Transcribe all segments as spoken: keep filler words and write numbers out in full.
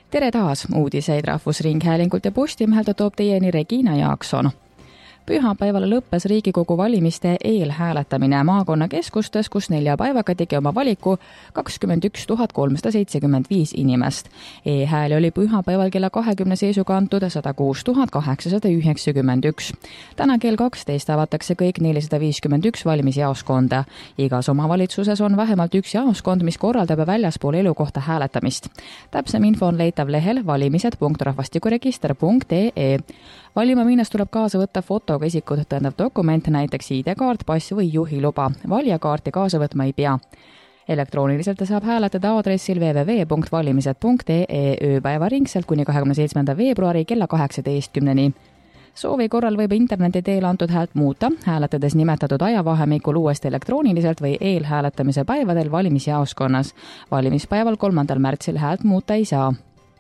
Tere taas! Uudiseid Rahvusringhäälingult ja Postimehelt toob teieni Regina Jaakson. Pühapäeval lõppes Riigikogu valimiste eelhääletamine maakonnakeskustes, kus neljapäevaga tegi oma valiku kakskümmend üks tuhat kolmsada seitsekümmend viis inimest. E-hääli oli pühapäeval kella kahekümne seisuga antud sada kuus tuhat kaheksasada üheksakümmend üks. Täna kell kaksteist avatakse kõik nelisada viiskümmend üks valimisjaoskonda. Igas omavalitsuses on vähemalt üks jaoskond, mis korraldab väljaspool elukohta hääletamist. Täpsem info on leitav lehel valimised punkt rahvastikuregister punkt ee. Valima minnes tuleb kaasa võtta fotoga isikut tõendav dokument, näiteks I D-kaart, pass või juhiluba. Valijakaarti kaasa võtma ei pea. Elektrooniliselt saab hääletada aadressil w w w punkt valimised punkt ee ööpäevaringselt kuni kahekümne seitsmenda veebruari kella kaheksateistkümneni. Soovi korral võib interneti teel antud häält muuta, hääletades nimetatud ajavahemikul uuesti elektrooniliselt või eelhääletamise päevadel valimisjaoskonnas. Valimispäeval kolmandal märtsil häält muuta ei saa.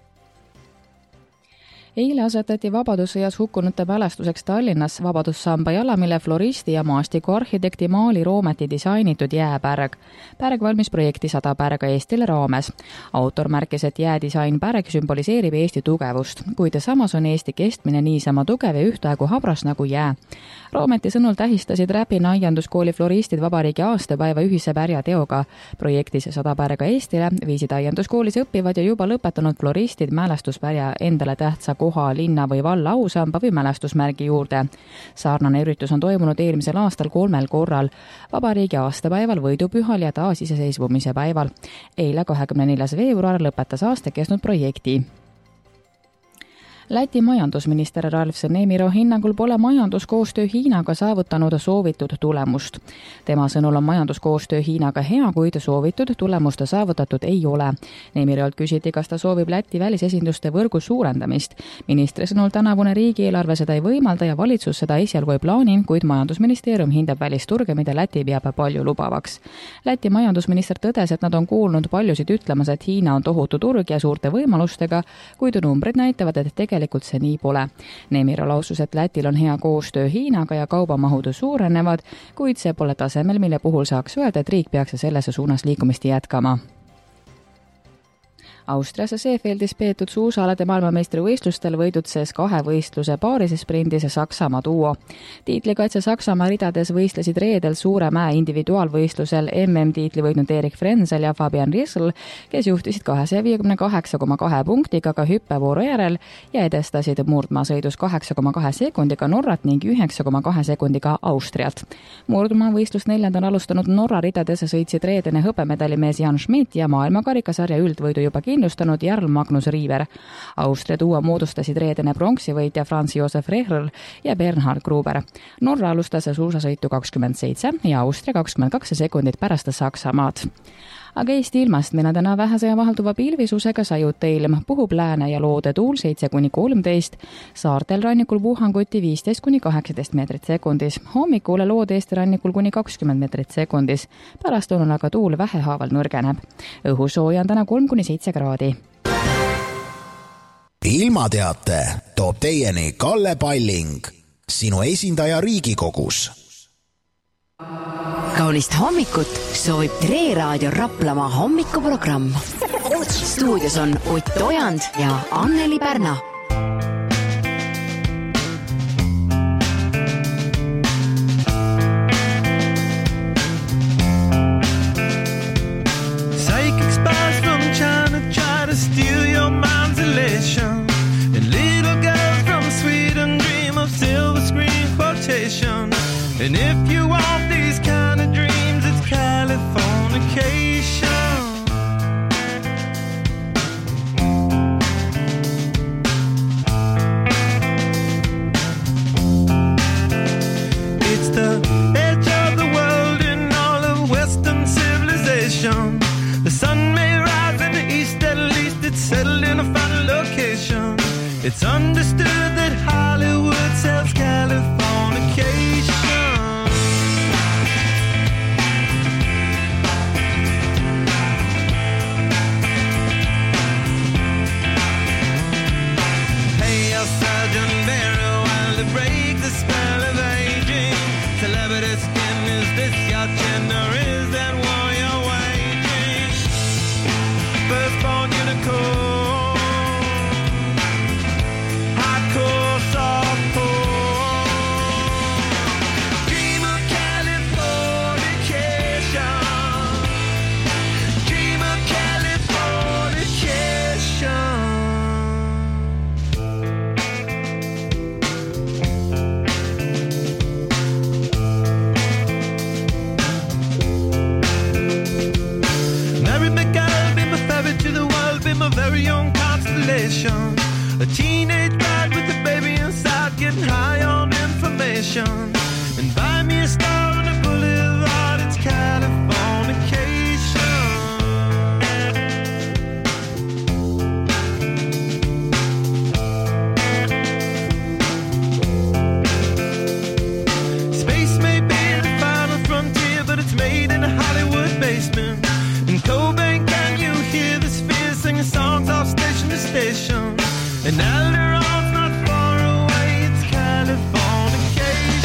Eile asetati vabadussõjas hukkunute mälestuseks Tallinnas Vabadussamba jala, mille floristi ja maastikuarhitekti Maali Roometi disainitud jääpärg. Pärg valmis projekti sada pärga Eestile raames. Autor märkis, et jäädisain pärg sümboliseerib Eesti tugevust, kuid samas on Eesti kestmine niisama tugev ja ühtaegu habras nagu jää. Roometi sõnul tähistasid Räpina aianduskooli floristid vabariigi aastapäeva ühise pärjateoga. Projektis sada pärga Eestile viisid aianduskoolis õppivad ja juba lõpetanud floristid mälestuspärja endale tähtsa koha, linna või valla ausamba või mälestusmärgi juurde. Sarnane üritus on toimunud eelmisel aastal kolmel korral. Vabariigi aastapäeval, võidupühal ja taasiseseisvumise päeval. Eile kahekümne neljas veebruar lõpetas aasta kestnud projekti. Läti majandusminister Ralf Nemiro hinnangul pole majanduskoostöö Hiinaga saavutanud soovitud tulemust. Tema sõnul on majanduskoostöö Hiinaga hea, kuid soovitud tulemusta saavutatud ei ole. Nemirolt küsiti, kas ta soovib Läti välisesinduste võrgu suurendamist. Ministri sõnul tänavune riigieelarve seda ei võimalda ja valitsus seda esialgu ei plaani, kuid majandusministeerium hindab välisturge, mida Läti peab palju lubavaks. Läti majandusminister tõdes, et nad on kuulnud paljusid ütlemas, et Hiina on tohutu turg ja suurte võimalustega, kuid numbrid näitavad, et tegelikult Tegelikult see nii pole. Nemiro lausus, et Lätil on hea koostöö Hiinaga ja kaubamahud suurenevad, kuid see pole tasemel, mille puhul saaks öelda, et riik peaks sellesse suunas liikumist jätkama. Austrias Seefeldis peetud suusaalade maailmameistri võistlustel võidutses kahe võistluse paarise sprindis Saksamaa duo. Tiitlikaitse Saksamaa ridades võistlesid reedel suure mäe individuaalvõistlusel M M-tiitli võitnud Erik Frenzel ja Fabian Rissel, kes juhtisid kahesaja viiekümne kaheksa koma kahe punktiga ka hüppevooru järel ja edestasid murdmaasõidus kaheksa koma kahe sekundiga Norrat ning üheksa koma kahe sekundiga Austriat. Murdmaavõistlust neljandal alustanud Norra ridades sõitsid reedene hõbemedalimees Jan Schmidt ja maailmakarikasarja üldvõidu juba kindlustanud Jarl Magnus Riiver. Austria duo moodustasid reedene pronksivõitja Franz Josef Rehrl ja Bernhard Gruber. Norra alustas suusasõitu kakskümmend seitse ja Austria kakskümmend kaks sekundit pärast Saksamaad. Aga Eesti ilmast meil on täna vähese ja vahelduva pilvisusega sajuta ilm, puhub lääne ja loode tuul seitse kuni kolmteist, saartel rannikul puhanguti viisteist kuni kaheksateist meetrit sekundis, hommikule loode Eesti rannikul kuni kakskümmend meetrit sekundis, pärast on aga tuul vähehaaval nõrgeneb. Õhusooja on täna kolm kuni seitse kraadi. Ilmateate toob teieni Kalle Palling, sinu esindaja Riigikogus. Kaunist hommikut soovib Tre Raadio Raplamaa hommikuprogramm. Stuudios on Ott Ojand ja Anneli Pärna. Psychic spies from China try to steal your mind's elation, and little girls from Sweden dream of silver screen quotation. And if you want these kind of dreams, it's Californication. It's the edge of the world in all of Western civilization. The sun may rise in the east, at least it's settled in a final location. It's understood that Hollywood sells Californication. Unicorn, isolation. A teenage bride with a baby inside, getting high on information. And buy me a star on the boulevard, it's Californication. Space may be the final frontier, but it's made in a Hollywood basement. In Cobain, can you hear the spheres singing songs off station to station? And Alderon's not far away, it's Californication.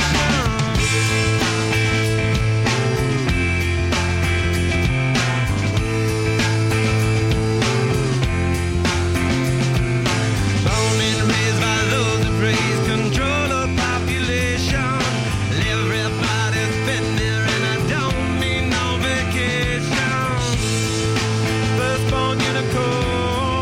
Born and raised by those that praise control of population. Everybody's been there and I don't need no vacation. Firstborn unicorn.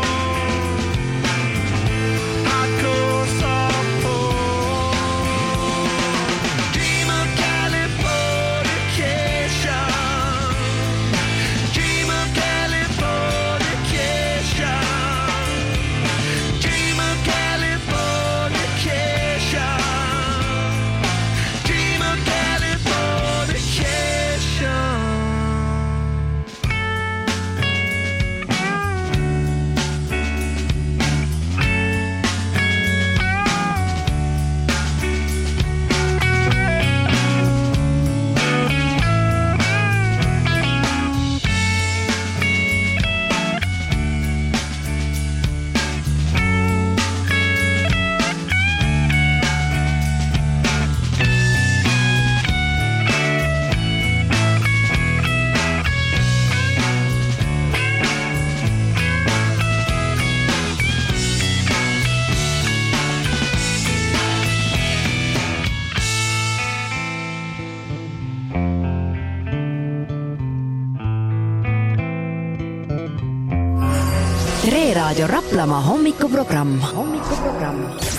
Tre Raadio Raplamaa hommikuprogramm. hommikuprogramm.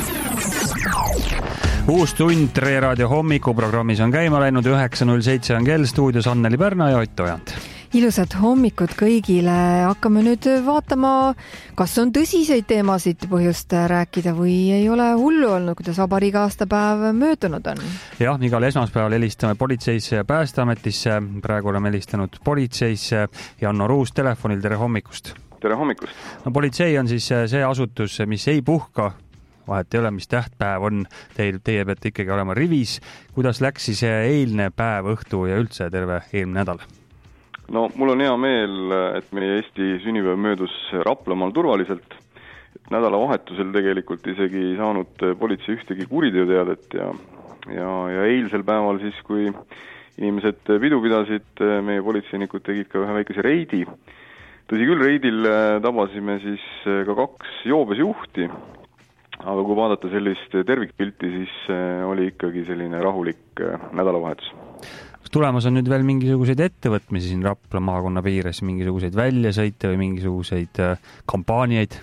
Uus tund Tre Raadio hommikuprogrammis on käima läinud, üheksa null seitse on kell, stuudios Anneli Pärna ja Ott Ojant. Ilusat hommikut kõigile. Hakkame nüüd vaatama, kas on tõsiseid teemasid põhjust rääkida või ei ole hullu olnud, kuidas vabariigi aastapäev möödunud on. Jah, igal esmaspäeval helistame politseisse ja Päästeametisse. Praegu oleme helistanud politseisse. Janno Ruus telefonil, tere hommikust. Tere hommikust. No, politsei on siis see asutus, mis ei puhka, vahet ei ole, mis tähtpäev on. Teil, teie peate ikkagi olema rivis. Kuidas läks siis eilne päev, õhtu ja üldse terve eelmine nädal? No, mul on hea meel, et meie Eesti sünnipäev möödus Raplamaal turvaliselt. Nädalavahetusel tegelikult isegi ei saanud politsei ühtegi kuriteoteadet ja, ja, ja eilsel päeval siis, kui inimesed pidu pidasid, meie politseinikud tegid ka ühe väikese reidi. Tõsi küll, reidil tabasime siis ka kaks joobes juhti, aga kui vaadata sellist tervikpilti, siis oli ikkagi selline rahulik nädalavahetus. Kas tulemas on nüüd veel mingisuguseid ettevõtmisi siin Rapla maakonna piires, mingisuguseid väljasõite või mingisuguseid kampaaniaid?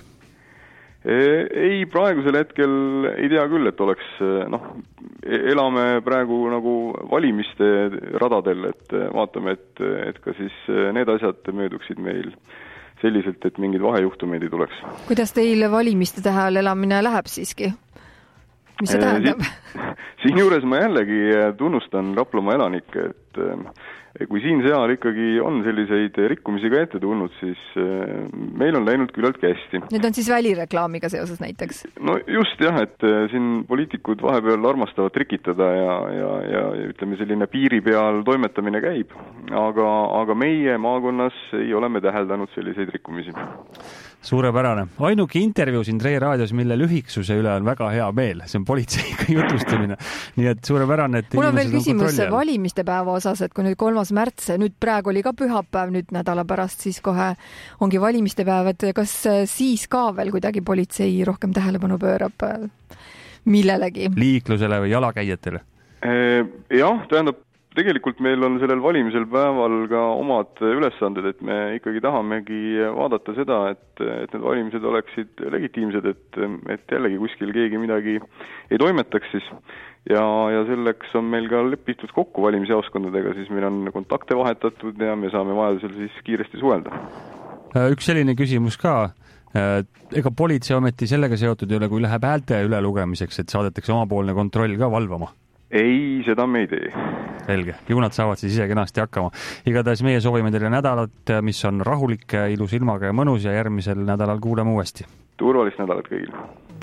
Ei, praegusel hetkel ei tea küll, et oleks, noh, elame praegu nagu valimiste radadel, et vaatame, et, et ka siis need asjad mööduksid meil selliselt, et mingid vahejuhtumeid ei tuleks. Kuidas teil valimiste tähel elamine läheb siiski? Mis see tähendab? Siin, siin juures ma jällegi tunnustan Raplamaa elanikke, et kui siin seal ikkagi on selliseid rikkumisi ka ette tulnud, siis meil on läinud küllaltki hästi. Need on siis välireklaamiga seoses näiteks? No just jah, et siin poliitikud vahepeal armastavad trikitada ja, ja, ja ütleme selline piiri peal toimetamine käib, aga, aga meie maakonnas ei ole me täheldanud selliseid rikkumisi. Suurepärane. Ainuke intervjuu siin Tre Raadios, mille lühiksuse üle on väga hea meel. See on politseiga jutustamine. Nii et suurepärane, et mul on veel küsimus valimiste päeva osas, et kui nüüd kolmas märts, nüüd praegu oli ka pühapäev, nüüd nädala pärast siis kohe ongi valimiste päev, et kas siis ka veel kuidagi politsei rohkem tähelepanu pöörab millelegi? Liiklusele või jalakäijatele? Jah, tähendab, tegelikult meil on sellel valimisel päeval ka omad ülesanded, et me ikkagi tahamegi vaadata seda, et, et need valimised oleksid legitiimsed, et, et jällegi kuskil keegi midagi ei toimetaks siis. Ja, ja selleks on meil ka lepitud kokku valimisjaoskondadega, siis meil on kontakte vahetatud ja me saame vajadusel siis kiiresti suhelda. Üks selline küsimus ka. ega politseiameti sellega seotud ei ole, kui läheb häälte üle lugemiseks, et saadetakse omapoolne kontroll ka valvama? Ei, seda me ei tee. Selge, ju nad saavad siis ise kenasti hakkama. Igatahes meie soovime teile nädalat, mis on rahulik, ilus ilmaga ja mõnus ja järgmisel nädalal kuuleme uuesti. Turvalist nädalat kõigile.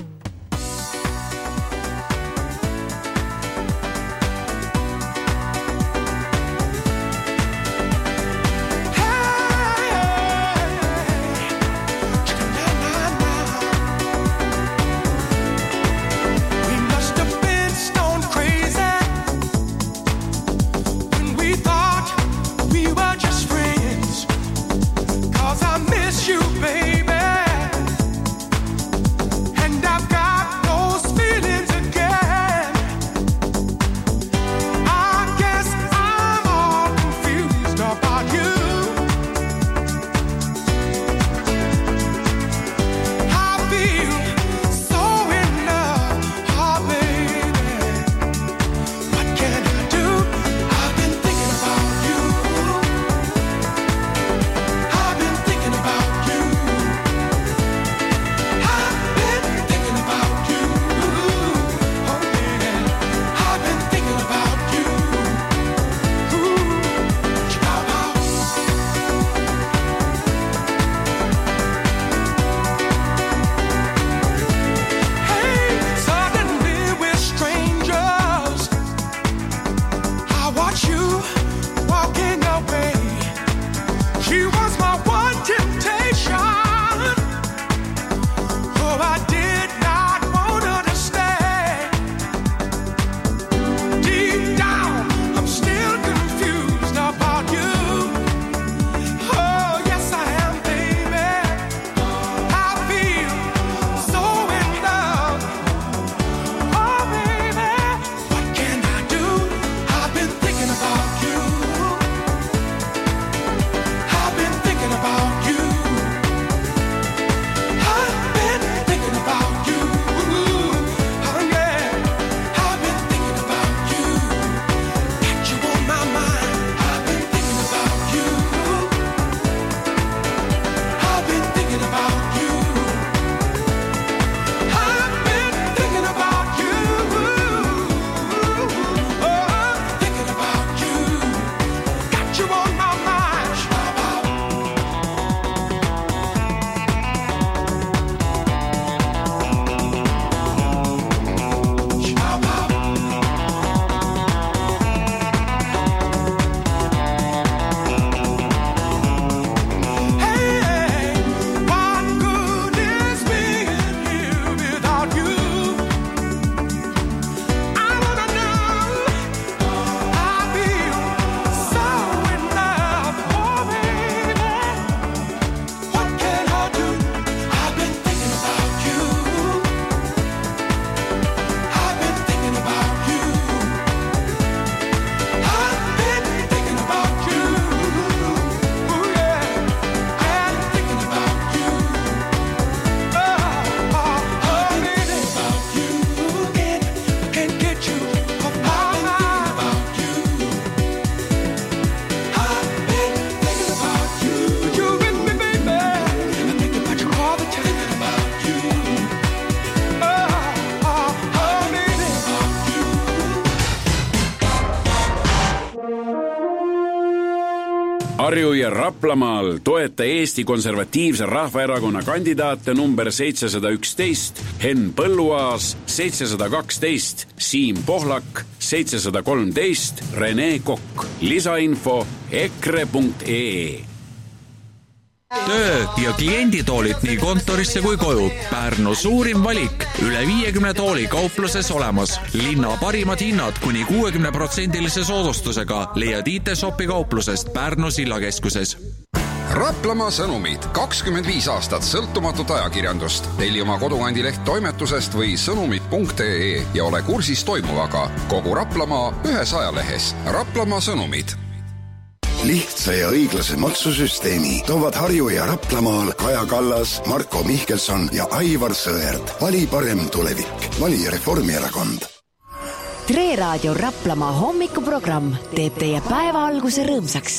Harju ja Raplamaal toeta Eesti Konservatiivse Rahvaerakonna kandidaate number seitsesada üksteist, Henn Põlluaas, seitsesada kaksteist, Siim Pohlak, seitsesada kolmteist, Rene Kokk. Lisainfo ekre punkt ee. Töö ja klienditoolid nii kontorisse kui koju. Pärnu suurim valik. Üle viiekümne tooli kaupluses olemas. Linna parimad hinnad kuni kuuekümne protsendilise soodustusega. Leiad I T-shopi kauplusest Pärnu sillakeskuses. Raplamaa sõnumid. kakskümmend viis aastat sõltumatut ajakirjandust. Telli oma kodukandi-leht toimetusest või sõnumid punkt ee ja ole kursis toimuvaga. Kogu Raplamaa ühes ajalehes. Raplamaa sõnumid. Lihtsa ja õiglase maksusüsteemi toovad Harju ja Raplamaal Kaja Kallas, Marko Mihkelson ja Aivar Sõerd. Vali parem tulevik. Vali Reformierakond. Tre Raadio Raplamaa hommikuprogramm teeb teie päeva alguse rõõmsaks.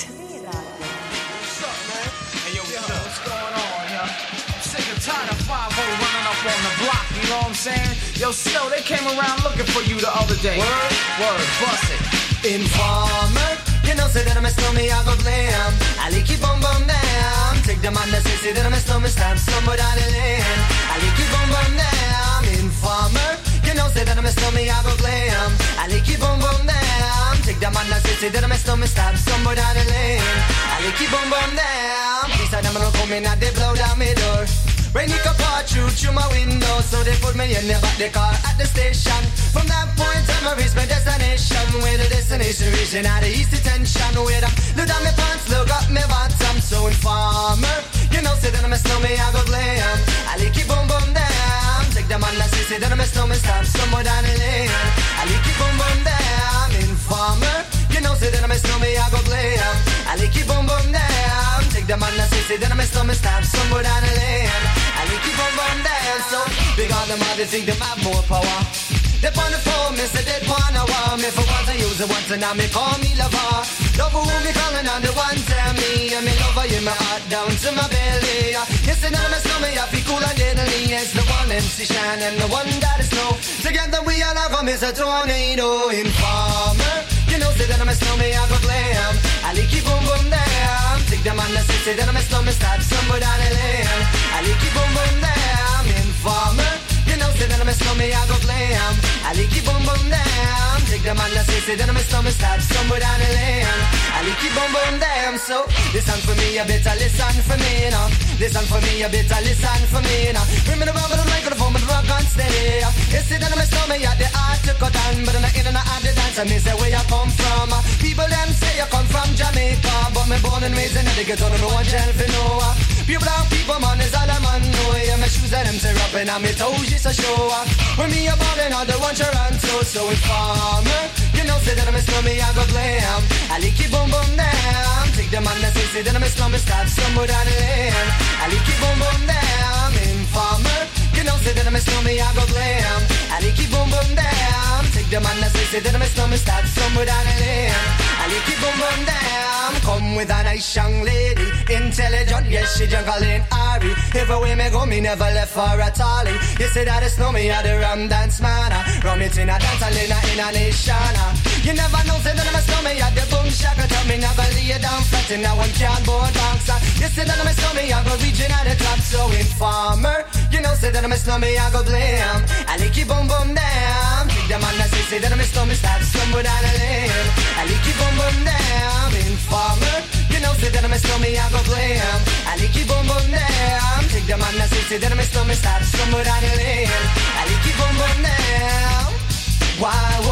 Yo, Snow, they came around looking for you the other day. Word, word, bust it. Informer, you know, say that I'm a snowman, I go blam. I like you boom boom down. Take the man that say, say that I'm a snowman, stamp somewhere down the lane. I like you boom boom down. Informer, you know, say that I'm a snowman, I go blam. I like you boom boom down. Take the man that say, say that I'm a snowman, stamp somewhere down the lane. I like you boom boom down. Please, I don't come in and they blow down my door. Rain it up all through, through my window. So they put me in the back the car at the station. From that point on I reached my destination. Where the destination region out of east detention. Where I look down my pants, look up my bottom. So informer, you know say that I'm a snowman, I go glam. I like it boom boom down. Take the man that say, say that I'm a snowman, stop somewhere down the lane. I like it boom boom down. Informer, you know say that I'm a snowman, I go glam. I like it boom boom down. Take the man that say, say that I'm a snowman, stop somewhere down the lane. I like keep on run down, so big on them, they think them have more power. They on the phone, me say they wanna wow me for once I use it once and now me call me lover. Lover who me calling on the one tell me, and me lover in my heart down to my belly. Yes, and I'm a snowman, I feel cool and deadly. It's the one M C Shine and the one that is snow. Together we all have a miss a tornado. Informer, you know say that I'm a snowman, I go glam. I like keep boom boom down. Take the man that say, say that I'm a snowman, stop somewhere down the lane. I like keep boom boom down. Informer, you know say that I'm a snowman, I go glam. I like keep boom boom down. Take the man that say, say that I'm a snowman, stop somewhere down the lane. I like keep boom boom down. So listen for me, you better listen for me now. Listen for me, you better listen for me now. Bring me the rubber, the microphone, but the rock on steady. You say that I'm a snowman, you the art to cut on, but I'm not in and out the dance. I mean say where you come from. People them say you come from Jamaica, but me born and raised in the ghetto, no one tell for no. Pure brown people, man, is all I'm on. No, yeah, my shoes and them tear up and my toes just a show. When me a ballin', all the one Toronto. So informer, you know say that I'm a snowman, I go glam. I like it boom boom down. Take the man that say, say that I'm a snowman, stop somewhere down the lane. I like it boom boom down. Informer, you know say that I'm a snowman, I go glam. I like it boom boom down. Take the man that say, say that I'm a snowman, stop somewhere down the lane. I like it boom boom down. Come with a nice young lady, intelligent, yes she jungle in Ari. Everywhere me go, me never left for a tally. You say that it's no me, I the rum dance man. Rum it in a dance, I in a, in a nation. You never know, say that I'm a snowman, I the boom shaka. Tell me never lay down flat in a one cardboard box. You say that I'm a snowman, I go reaching at the top. So informer, you know say that I'm a snowman, I go blam. I like it boom boom down. Take the man that say, say that I'm a snowman, stop somewhere down the lane. I like it boom boom down. Informer, you know say that I'm a snowman, I go blam. I like it boom boom down. Take the man that say, say that I'm a snowman, stop somewhere down the lane. I like it boom boom down. Why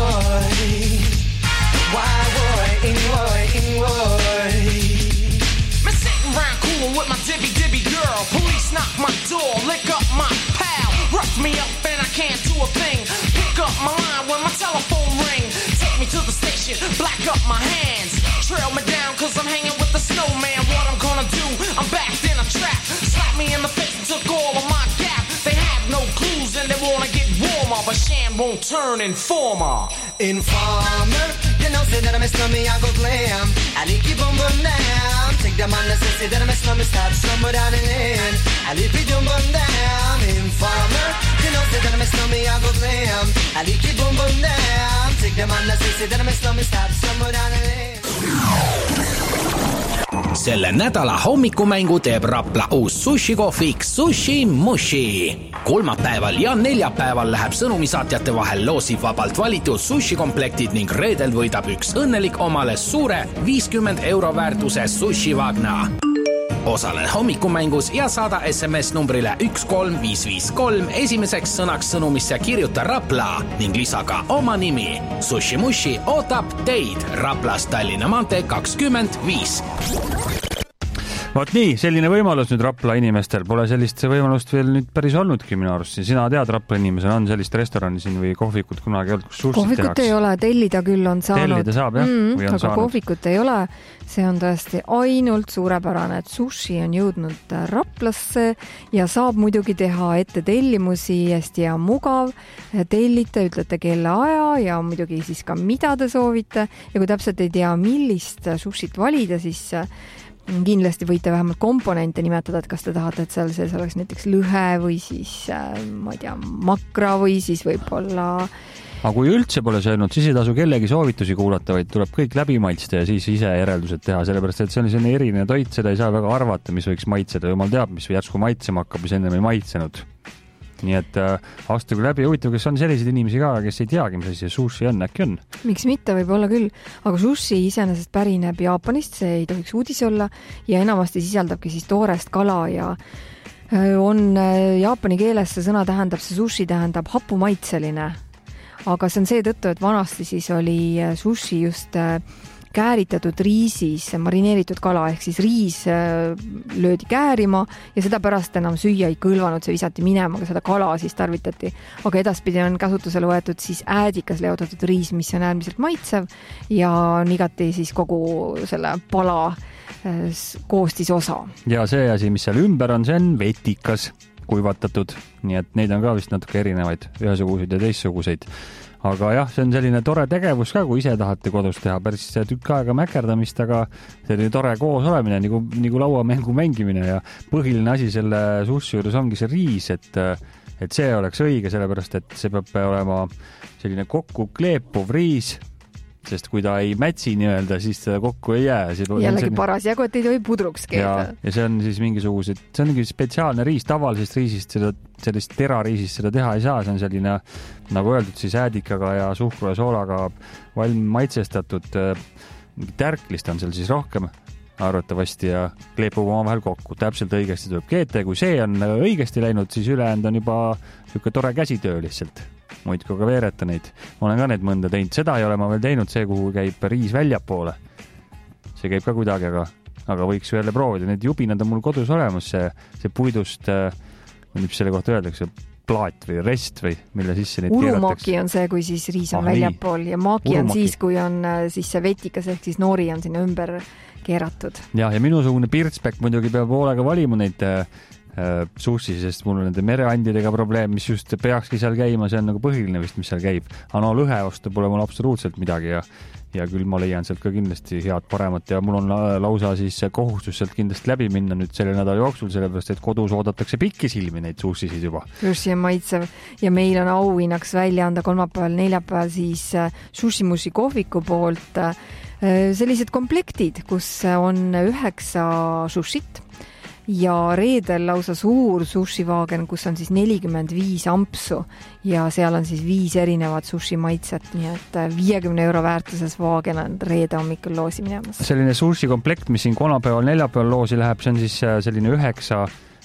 would, why would, in would, in would. Me sitting round coolin' with my dibby dibby girl. Police knock my door, lick up my pal. Rough me up and I can't do a thing. Pick up my line when my telephone ring. Take me to the station, black up my hands. Trail me down cause I'm hanging with the snowman. What I'm gonna do, I'm backed in a trap. Slap me in the face and took all of my gap. They have no clues and they wanna get warmer, but Shan won't turn informer. Informer, you know say that I'm a snowman, I go glam. I like it boom boom down. Take the man that say, say that I'm a snowman, stop somewhere down the lane. I like it boom boom down. Informer, you know say that I'm a snowman, I go glam. I like it boom boom down. Take the man that say, say that I'm a snowman, stop somewhere down the lane. Selle nädala hommikumängu teeb Rapla uus sushikohvik Sushi Mushi. Kolmapäeval ja neljapäeval läheb sõnumisaatjate vahel loosiv vabalt valitud sushikomplektid ning reedel võidab üks õnnelik omale suure viiskümmend euro väärtuse sushi Wagna. Osale hommikumängus ja saada S M S numbrile üks kolm viis viis kolm esimeseks sõnaks sõnumisse kirjuta Rapla ning lisa ka oma nimi. Sushi Mushi ootab teid Raplas Tallinna maantee kakskümmend viis. Vaat nii, selline võimalus nüüd Rapla inimestel. Pole sellist võimalust veel nüüd päris olnudki minu arust. Sina tead, Rapla inimesel on sellist restorani siin või kohvikut kunagi olnud, kus sushit tehakse. Kohvikut ei ole, tellida küll on saanud. Tellida saab, jah? Mm, või on aga saanud? kohvikut ei ole. See on tõesti ainult suurepärane, et sushi on jõudnud Raplasse ja saab muidugi teha ette tellimusi, hästi ja mugav. Tellite, ütlete kelle aja ja muidugi siis ka mida te soovite. Ja kui täpselt ei tea, millist sushit valida, siis kindlasti võite vähemalt komponente nimetada, et kas te tahate, et seal sees oleks näiteks lõhe või siis, ma ei tea, makra või siis võib-olla... Aga kui üldse pole söönud, siis ei tasu kellegi soovitusi kuulata, vaid tuleb kõik läbi maitsta ja siis ise järeldused teha, sellepärast et see on selline eriline toit, seda ei saa väga arvata, mis võiks maitseda. Jumal teab, mis järsku maitsema hakkab, mis ennem ei maitsenud. Nii et äh, astugu läbi. Huvitav, kas on selliseid inimesi ka, kes ei teagi, mis asi sushi on, äkki on? Miks mitte, võib olla küll. Aga sushi iseenesest pärineb Jaapanist, see ei tohiks uudis olla ja enamasti sisaldabki siis toorest kala ja on jaapani keeles see sõna tähendab, see sushi tähendab hapumaitseline. Aga see on seetõttu, et vanasti siis oli sushi just kääritatud riisis marineeritud kala, ehk siis riis löödi käärima ja seda pärast enam süüa ei kõlvanud, see visati minema, aga seda kala siis tarvitati. Aga edaspidi on kasutusele võetud siis äädikas leotatud riis, mis on äärmiselt maitsev ja on igati siis kogu selle pala koostis osa. Ja see asi, mis seal ümber on, see on vetikas kuivatatud, nii et neid on ka vist natuke erinevaid, ühesuguseid ja teistsuguseid. Aga jah, see on selline tore tegevus ka, kui ise tahate kodus teha päris tükk aega mäkerdamist, aga selline tore koos olemine, nagu, nagu lauamängu mängimine ja põhiline asi selle sushi juures ongi see riis, et, et see oleks õige, sellepärast et see peab olema selline kokku kleepuv riis, sest kui ta ei mätsi nii-öelda, siis seda kokku ei jää. Jällegi selline... paras jagu, et ei tohi pudruks keeda. Ja, ja see on siis mingisugused, see on mingi spetsiaalne riis, tavalisest riisist, seda, sellist terariisist seda teha ei saa, see on selline, nagu öeldud, siis äädikaga ja suhkru ja soolaga valm maitsestatud tärklist on seal siis rohkem arvatavasti ja kleepub oma vahel kokku. Täpselt õigesti tuleb keeta ja kui see on õigesti läinud, siis ülejäänud on juba niisugune tore käsitöö lihtsalt. Muidku ka veereta neid. Ma olen ka neid mõnda teinud. Seda ei ole ma veel teinud, see, kuhu käib riis väljapoole. See käib ka kuidagi, aga, aga võiks ju jälle proovida. Need jubinad on mul kodus olemas, see, see puidust, mis selle kohta öeldakse, plaat või rest või mille sisse neid keeratakse. Urumaki on see, kui siis riis on ah, väljapool ja maaki Urumaki. On siis, kui on siis see vetikas ehk siis noori on sinna ümber keeratud. Ja, ja minusugune pirtspekk muidugi peab hoolega valima neid sushi, sest mul on nende mereandidega probleem, mis just peakski seal käima, see on nagu põhiline vist, mis seal käib. Aga no lõhe osta pole mul absoluutselt midagi ja, ja küll ma leian sealt ka kindlasti head paremat ja mul on lausa siis kohustus sealt kindlasti läbi minna nüüd selle nädala jooksul, sellepärast et kodus oodatakse pikki silmi neid sushisid juba. Sushi on maitsev ja meil on auhinnaks välja anda kolmapäeval, neljapäeval siis Sushimushi kohviku poolt sellised komplektid, kus on üheksa sushit ja reedel lausa suur sushivaagen, kus on siis nelikümmend viis ampsu ja seal on siis viis erinevat sushi maitset, nii et viiekümne euro väärtuses vaagen on reede hommikul loosi minemas. Selline sushi komplekt, mis siin kolmapäeval, neljapäeval loosi läheb, see on siis selline üheksa,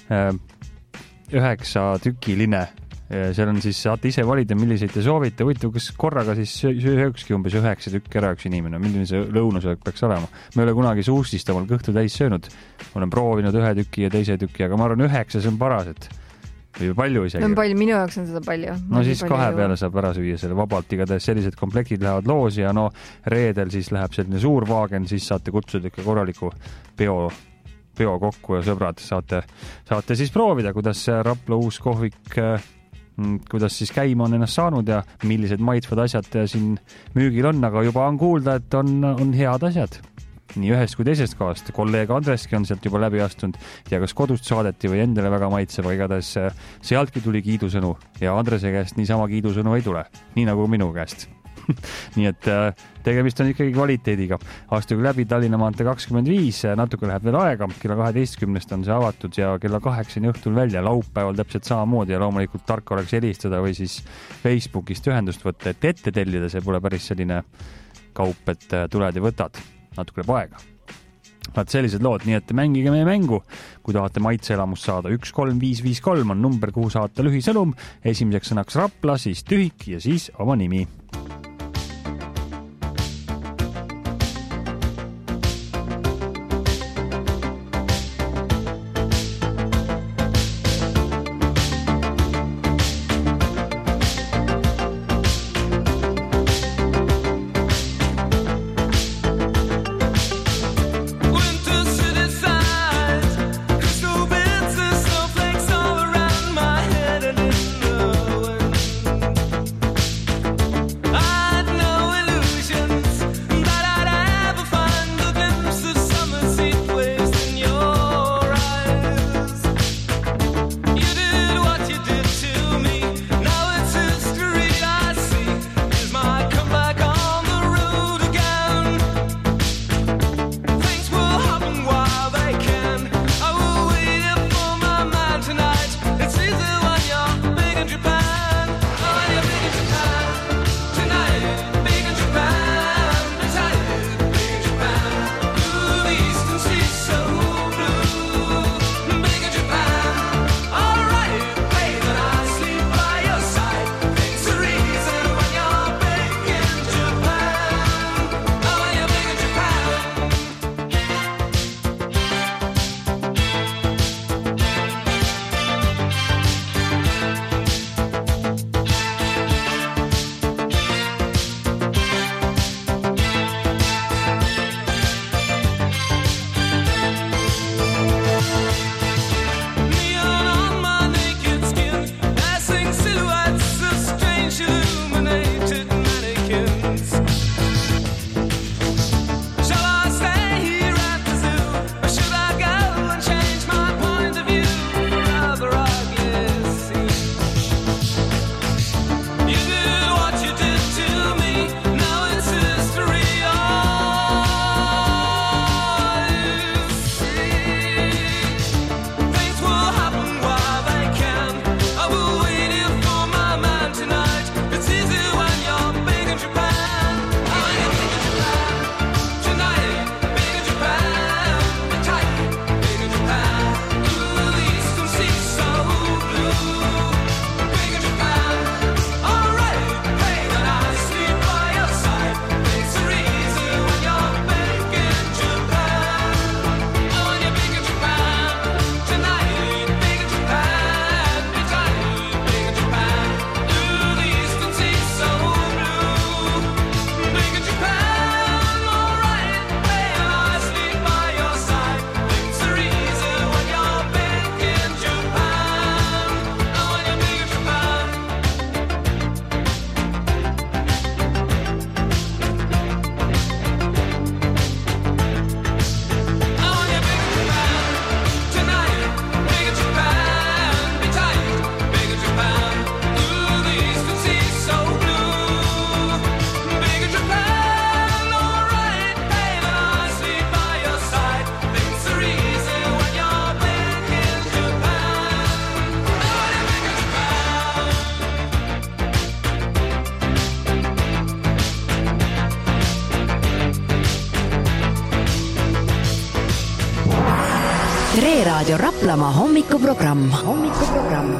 üheksa tükiline. Seal on siis, saate ise valida, milliseid te soovite. Huvitav, kas korraga siis söökski umbes üheksa tükki ära üks inimene. Milline see lõunasöök peaks olema? Me ei ole kunagi suustist omal kõhtu täis söönud. Olen proovinud ühe tüki ja teise tüki, aga ma arvan üheksa, see on paras, et või palju isegi. On palju, minu jaoks on seda palju. No siis kahe peale saab ära süüa selle vabalt, igatahes sellised komplektid lähevad loosi ja no reedel siis läheb selline suur vaagen, siis saate kutsuda ikka korraliku peo, peo kokku ja sõbrad saate, saate siis proovida, kuidas Rapla uus kohvik kuidas siis käima on ennast saanud ja millised maitsvad asjad siin müügil on, aga juba on kuulda, et on, on head asjad. Nii ühest kui teisest kohast. Kolleeg Andreski on sealt juba läbi astunud ja kas kodust saadeti või endale väga maitseva, igatahes sealtki tuli kiidusõnu ja Andrese käest niisama kiidusõnu ei tule, nii nagu minu käest. Nii et tegemist on ikkagi kvaliteediga. Astuge läbi Tallinna maantee kakskümmend viis, natuke läheb veel aega, kella kaheteistkümnest on see avatud ja kella kaheksani õhtul välja, laupäeval täpselt samamoodi ja loomulikult tark oleks helistada või siis Facebookist ühendust võtta, et ette tellida, see pole päris selline kaup, et tuled ja võtad, natuke läheb aega. Vaat sellised lood, nii et mängige meie mängu, kui tahate maitseelamust saada. üks kolm viis viis kolm on number, kuhu saata lühisõnum, esimeseks sõnaks Rapla, siis tühik ja siis oma nimi. I Tre Raadio Raplamaa hommikuprogramm. hommikuprogramm.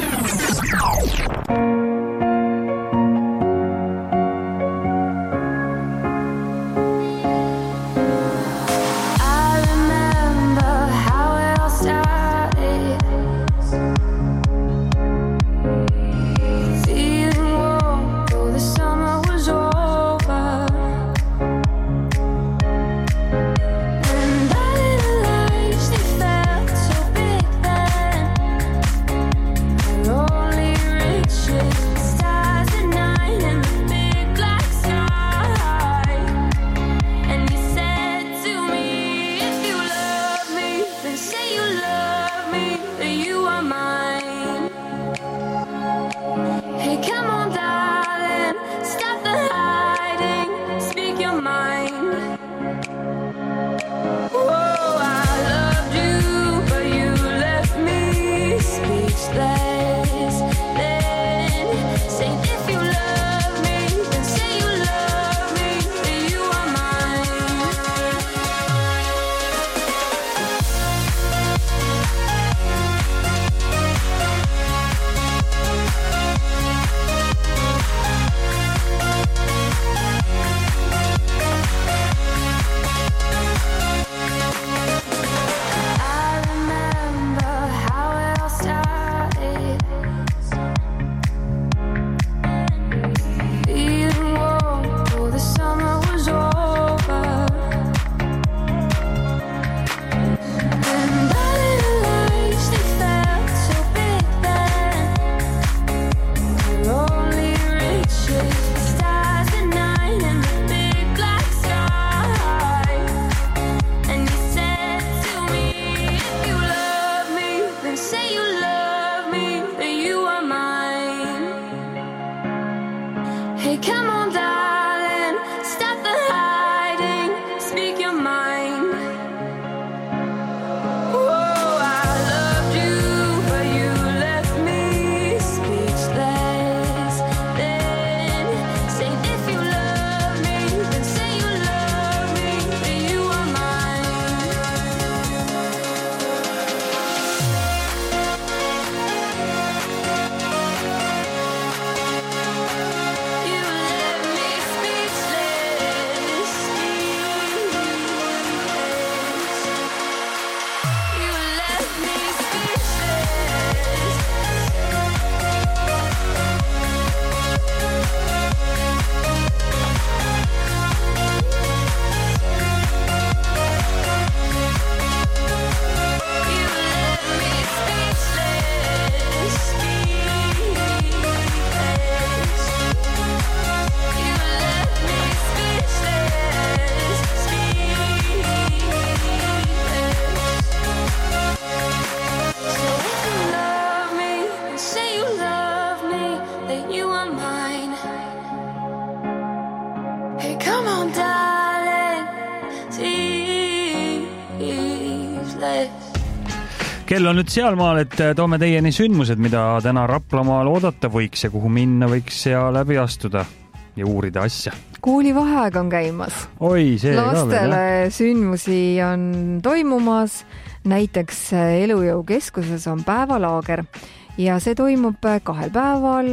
Kell on nüüd sealmaal, et toome teieni sündmused, mida täna Raplamaal oodata võiks ja kuhu minna võiks ja läbi astuda ja uurida asja. Koolivaheaeg on käimas. Oi, see Lastele ka veel, sündmusi on toimumas. Näiteks Elujõu keskuses on päevalaager ja see toimub kahel päeval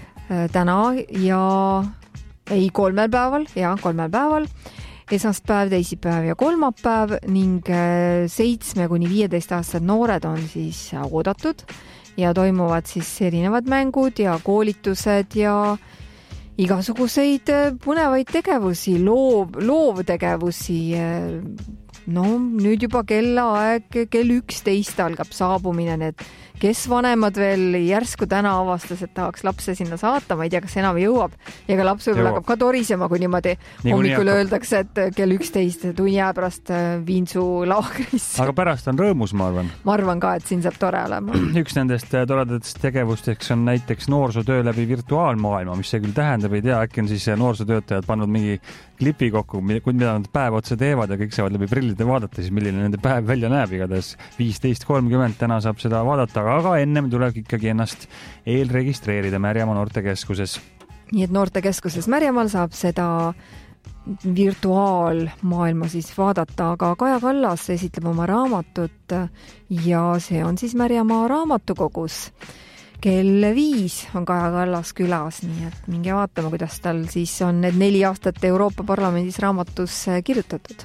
täna ja ei kolmel päeval ja kolmel päeval. Esmaspäev, teisipäev ja kolmapäev ning seitsme kuni viieteist aastased noored on siis oodatud ja toimuvad siis erinevad mängud ja koolitused ja igasuguseid põnevaid tegevusi, loov, loovtegevusi. No nüüd juba kellaaeg, kell üksteist algab saabumine, need kes vanemad veel järsku täna avastas, et tahaks lapse sinna saata, ma ei tea, kas enam jõuab ja ka laps võib-olla hakkab ka torisema, kui niimoodi nii hommikul öeldakse, et kell üksteist tunni jää pärast Viinsu laagrisse. Aga pärast on rõõmus, ma arvan. Ma arvan ka, et siin saab tore olema. Üks nendest toredatest tegevusteks on näiteks noorsootöö läbi virtuaalmaailma, mis see küll tähendab, ei tea, äkki on siis noorsootöötajad pannud mingi klipi kokku, mida nad päev otsa teevad ja kõik saavad läbi prillide vaadata, siis milline nende päev välja näeb, igatahes viisteist kolmkümmend täna saab seda vaadata, aga ennem tuleb ikkagi ennast eelregistreerida Märjamaa noortekeskuses. Nii et noortekeskuses Märjamaal saab seda virtuaalmaailma siis vaadata, aga Kaja Kallas esitleb oma raamatut ja see on siis Märjamaa raamatukogus. Kell viis on Kaja Kallas külas, nii et minge vaatama, kuidas tal siis on need neli aastat Euroopa Parlamendis raamatus kirjutatud.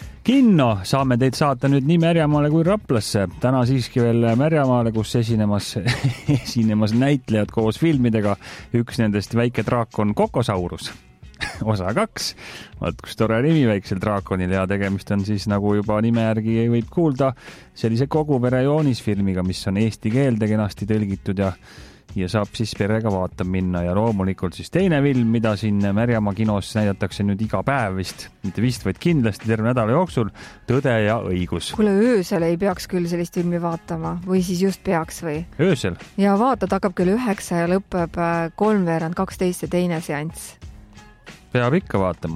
Kinno saame teid saata nüüd nii Märjamaale kui Raplasse. Täna siiski veel Märjamaale, kus esinemas, esinemas näitlejad koos filmidega. Üks nendest väike draakon Kokosaurus. Osa kaks. Vaat, kus tore nimi väiksel draakonil ja tegemist on siis, nagu juba nime järgi võib kuulda, sellise koguvere joonisfilmiga, mis on eesti keelde kenasti tõlgitud ja, ja saab siis perega vaatama minna. Ja loomulikult siis teine film, mida siin Märjamaa kinos näidatakse nüüd iga päev vist, mitte vist, vaid kindlasti terve nädala jooksul, Tõde ja õigus. Kuule, öösel ei peaks küll sellist filmi vaatama või siis just peaks või? Öösel? Ja vaatad, hakkab küll üheksa ja lõpeb kolmveerand kaksteist ja teine seanss. Peab ikka vaatama.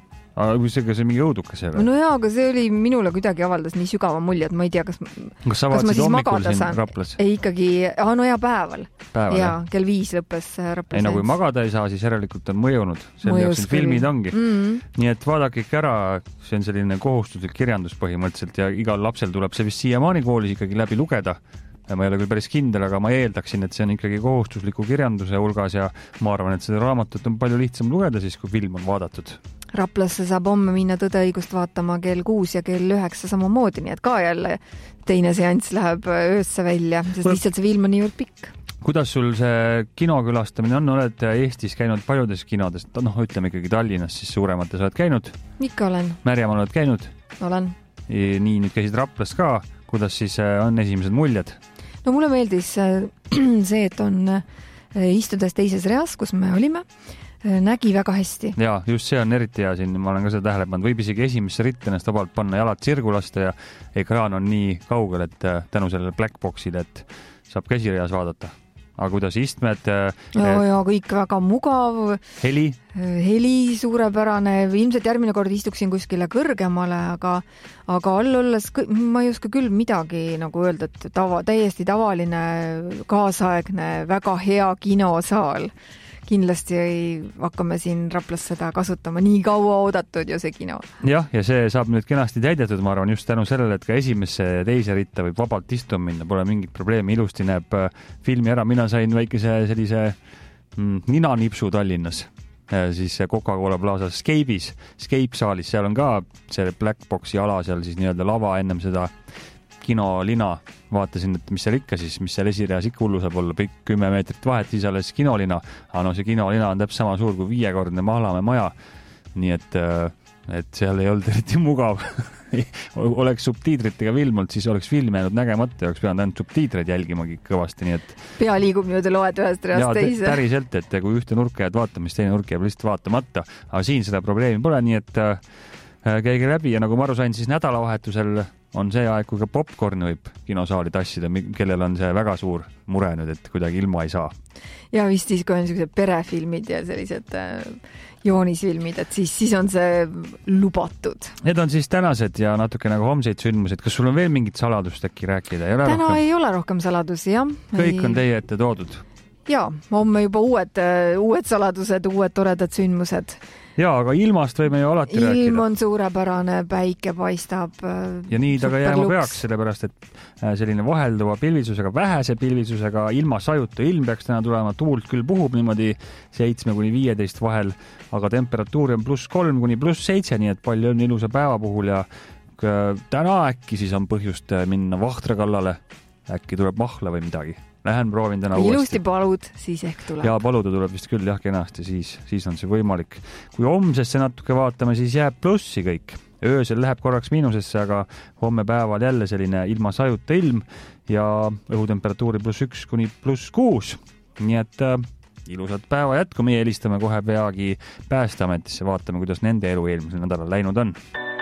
Aga kui see, see mingi õudukas ei ole? No jaa, aga see oli minule kuidagi avaldas nii sügava mulje, et ma ei tea, kas, kas, kas ma siis magada saan. Raplas? Ei, ikkagi, ah, no jaa, päeval. Päeval, jaa, kell viis lõppes Raplas. Ei, no kui magada ei saa, siis järelikult on mõjunud. Selle jaoks filmid ongi. Mm-hmm. Nii et vaadake ikka ära, see on selline kohustuslik kirjandus põhimõtteliselt ja igal lapsel tuleb see vist siiamaani koolis ikkagi läbi lugeda. Ma ei ole küll päris kindel, aga ma eeldaksin, et see on ikkagi kohustusliku kirjanduse hulgas ja ma arvan, et seda raamatut on palju lihtsam lugeda siis, kui film on vaadatud. Raplasse saab homme minna Tõde õigust vaatama kell kuus ja kell üheksa samamoodi, nii et ka jälle teine seanss läheb öösse välja, sest lihtsalt see film on niivõrd pikk. Kuidas sul see kinokülastamine on? Oled Eestis käinud paljudes kinodes, noh, ütleme ikkagi Tallinnas siis suuremates oled käinud? Ikka olen. Märjamaal oled käinud? Olen. Nii, nüüd käisid Raplas ka. Kuidas siis on esimesed muljed? No mulle meeldis see, et on istudes teises reas, kus me olime, nägi väga hästi. Jaa, just see on eriti hea siin, ma olen ka seda tähele pannud. Võib isegi esimesse ritte ennast vabalt panna jalad sirgulasta ja ekraan on nii kaugel, et tänu sellele blackboxile, et saab käsireas vaadata. Aga kuidas istmed? Ja, ja kõik väga mugav. Heli? Heli suurepärane. Ilmselt järgmine kord istuksin kuskile kõrgemale, aga, aga all olles ma ei oska küll midagi nagu öelda, et tava, täiesti tavaline, kaasaegne, väga hea kinosaal. Kindlasti ei hakkame siin Raplas seda kasutama, nii kaua oodatud ju see kino. Jah, ja see saab nüüd kenasti täidetud, ma arvan, just tänu sellele, et ka esimesse ja teise ritta võib vabalt istuma minna, pole mingit probleemi, ilusti näeb filmi ära. Mina sain väikese sellise mm, ninanipsu Tallinnas, siis Coca-Cola Plaza's Scape'is, Scape saalis, seal on ka see blackboxi ala seal siis nii-öelda lava ennem seda kinolina, vaatasin, et mis seal ikka siis, mis seal esireas ikka hullu saab olla, pikk kümme meetrit vahet, siis alles kinolina, aga no see kinolina on täpselt sama suur kui viiekordne Mahlamäe maja, nii et, et seal ei olnud eriti mugav. Oleks subtiitritega filmult, siis oleks film jäänud nägemata ja oleks pidanud ainult subtiitreid jälgimagi kõvasti, nii et pea liigub niimoodi loed ühest reast teise. Jaa, päriselt, et kui ühte nurka jääd vaatama, siis teine nurk jääb lihtsalt vaatamata, aga siin seda probleemi pole, nii et käige läbi ja nagu ma aru sain, siis nädalavahetusel on see aeg, kui ka popcorn võib kinosaali tassida, kellel on see väga suur mure nüüd, et kuidagi ilma ei saa. Ja vist siis, kui on sellised perefilmid ja sellised joonisfilmid, et siis, siis on see lubatud. Need on siis tänased ja natuke nagu homseid sündmused. Kas sul on veel mingit saladust äkki rääkida? Ei ole Täna rohkem? ei ole rohkem saladusi, jah. Kõik on teie ette toodud? Jaa, homme juba uued, uued saladused, uued toredad sündmused. Jaa, aga ilmast võime ju alati Ilm rääkida. Ilm on suurepärane, päike paistab. Ja nii ta ka jääma peaks, sellepärast, et selline vahelduva pilvisusega, vähese pilvisusega, ilma sajuta ilm peaks täna tulema. Tuult küll puhub niimoodi seitsme kuni viieteist vahel, aga temperatuuri on pluss kolm kuni pluss seitse, nii et palju on ilusa päeva puhul ja täna äkki siis on põhjust minna vahtra kallale. Äkki tuleb mahla või midagi. Lähen proovin täna uuesti. Ilusti palud, siis ehk tuleb. Ja paluda tuleb vist küll jah kenasti, siis, siis on see võimalik. Kui homsesse natuke vaatame, siis jääb plussi kõik. Öösel läheb korraks miinusesse, aga homme päeval jälle selline ilma sajuta ilm ja õhutemperatuuri pluss üks kuni pluss kuus. Nii et äh, ilusat päeva jätku. Meie helistame kohe peagi Päästeametisse, vaatame, kuidas nende elu eelmisel nädalal läinud on.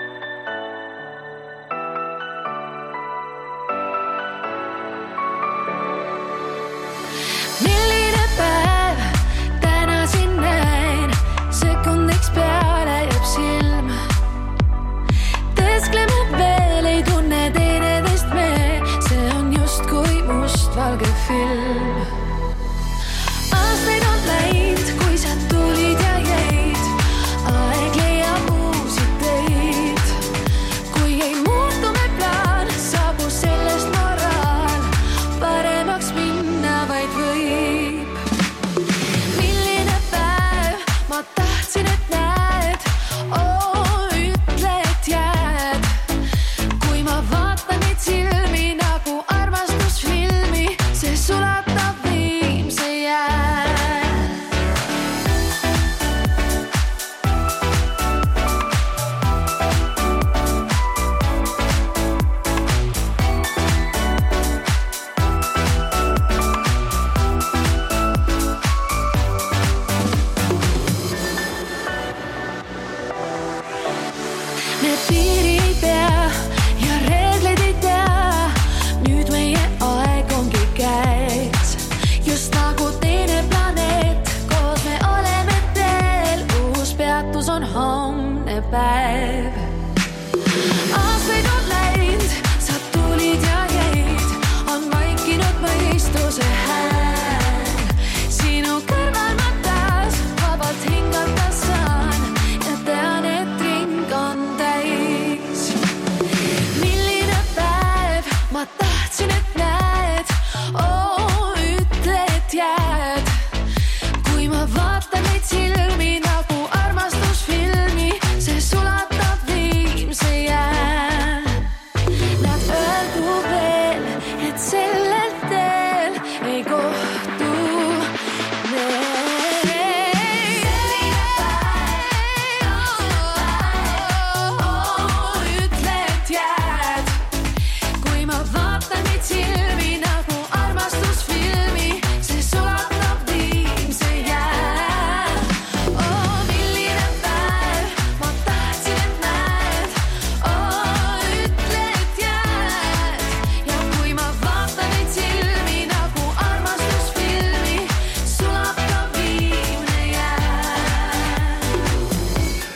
Valge film. Aastaid on läinud, kui sa tulid ja jäid. Aeg leiab